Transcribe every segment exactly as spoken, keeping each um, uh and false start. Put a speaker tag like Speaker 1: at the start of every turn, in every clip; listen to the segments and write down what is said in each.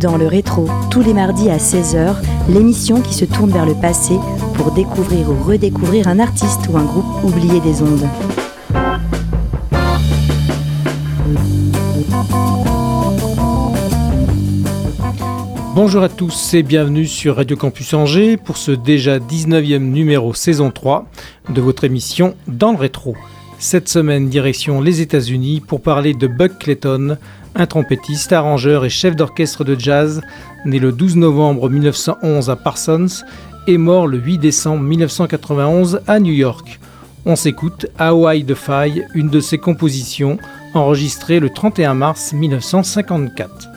Speaker 1: Dans le rétro, tous les mardis à seize heures, l'émission qui se tourne vers le passé pour découvrir ou redécouvrir un artiste ou un groupe oublié des ondes.
Speaker 2: Bonjour à tous et bienvenue sur Radio Campus Angers pour ce déjà dix-neuvième numéro saison trois de votre émission Dans le rétro. Cette semaine, direction les États-Unis pour parler de Buck Clayton, un trompettiste, arrangeur et chef d'orchestre de jazz, né le douze novembre mille neuf cent onze à Parsons et mort le huit décembre mille neuf cent quatre-vingt-onze à New York. On s'écoute How I Defy, une de ses compositions enregistrée le trente et un mars mille neuf cent cinquante-quatre.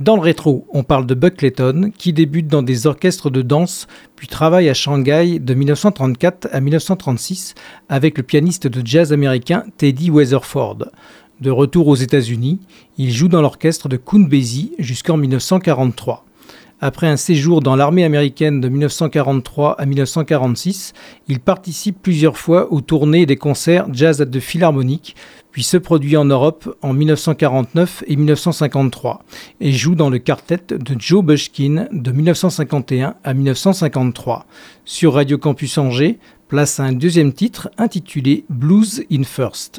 Speaker 2: Dans le rétro, on parle de Buck Clayton, qui débute dans des orchestres de danse, puis travaille à Shanghai de dix-neuf cent trente-quatre à dix-neuf cent trente-six avec le pianiste de jazz américain Teddy Weatherford. De retour aux États-Unis, il joue dans l'orchestre de Count Basie jusqu'en dix-neuf cent quarante-trois. Après un séjour dans l'armée américaine de dix-neuf cent quarante-trois à dix-neuf cent quarante-six, il participe plusieurs fois aux tournées et des concerts Jazz at the Philharmonic, puis se produit en Europe en dix-neuf cent quarante-neuf et dix-neuf cent cinquante-trois, et joue dans le quartet de Joe Bushkin de dix-neuf cent cinquante et un à dix-neuf cent cinquante-trois. Sur Radio Campus Angers, place un deuxième titre intitulé Blues in First.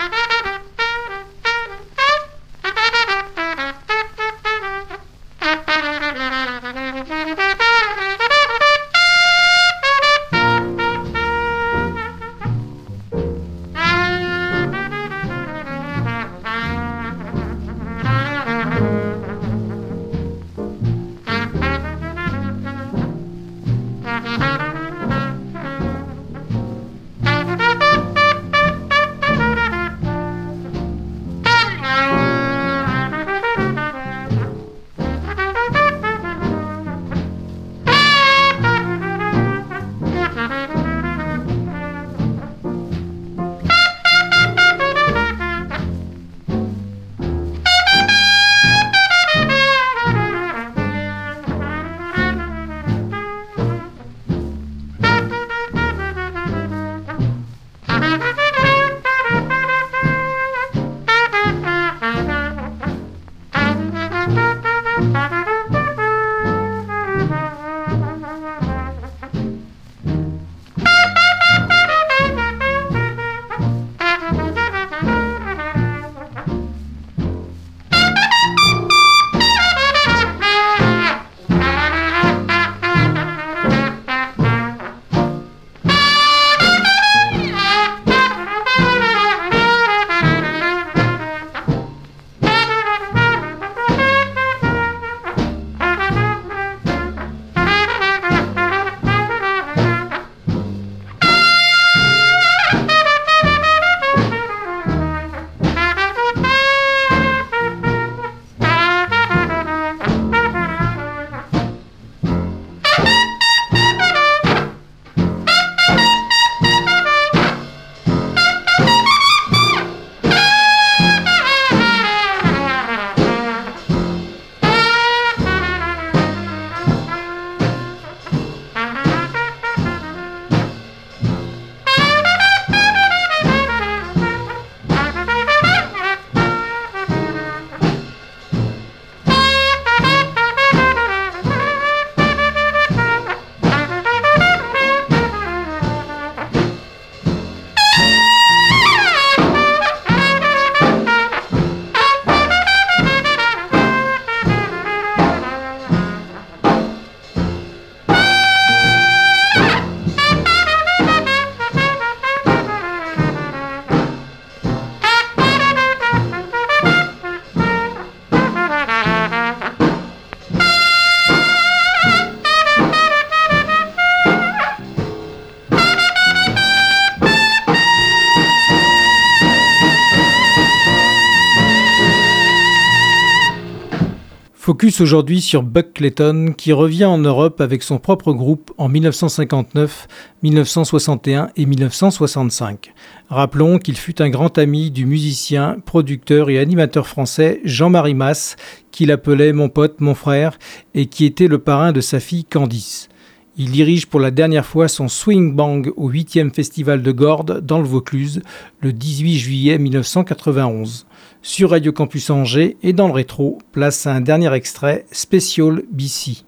Speaker 2: Focus aujourd'hui sur Buck Clayton qui revient en Europe avec son propre groupe en dix-neuf cent cinquante-neuf, dix-neuf cent soixante et un et dix-neuf cent soixante-cinq. Rappelons qu'il fut un grand ami du musicien, producteur et animateur français Jean-Marie Mas, qu'il appelait « mon pote, mon frère » et qui était le parrain de sa fille Candice. Il dirige pour la dernière fois son Swing Bang au huitième Festival de Gordes dans le Vaucluse le dix-huit juillet dix-neuf cent quatre-vingt-onze. Sur Radio Campus Angers et dans le rétro, place à un dernier extrait, Special B C.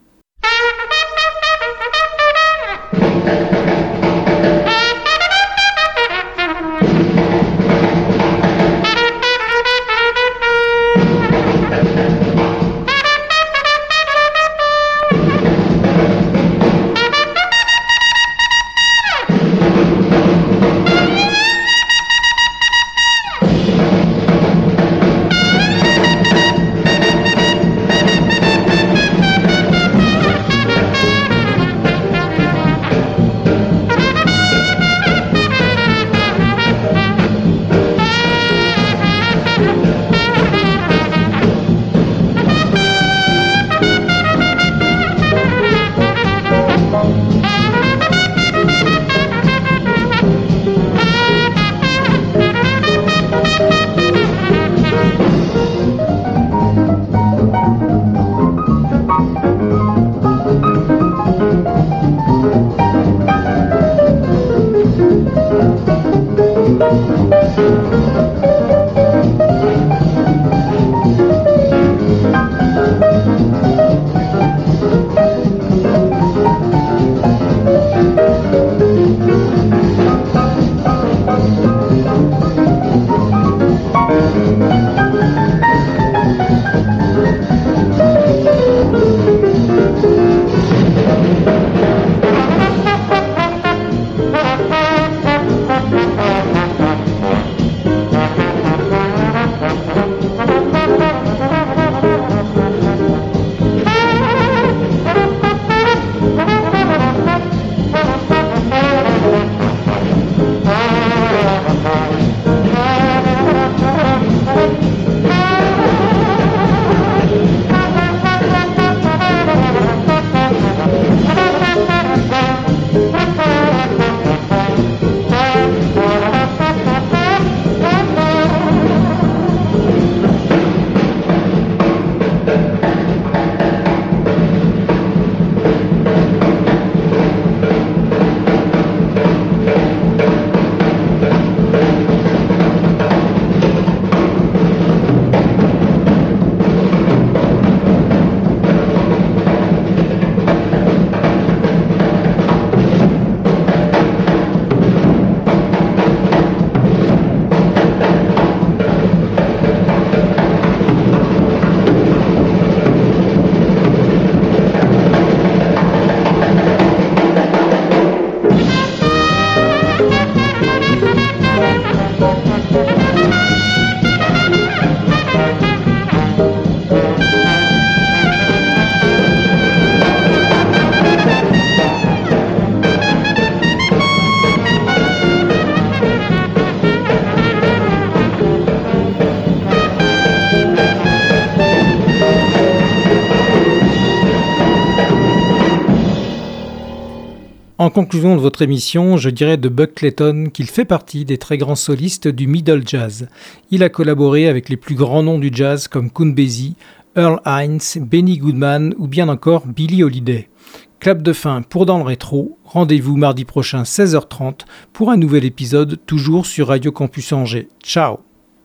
Speaker 2: En conclusion de votre émission, je dirais de Buck Clayton qu'il fait partie des très grands solistes du middle jazz. Il a collaboré avec les plus grands noms du jazz comme Count Basie, Earl Hines, Benny Goodman ou bien encore Billie Holiday. Clap de fin pour Dans le Rétro. Rendez-vous mardi prochain seize heures trente pour un nouvel épisode, toujours sur Radio Campus Angers. Ciao.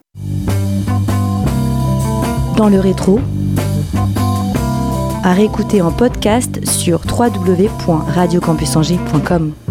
Speaker 1: Dans le Rétro, à réécouter en podcast sur w w w point radio campus angers point com.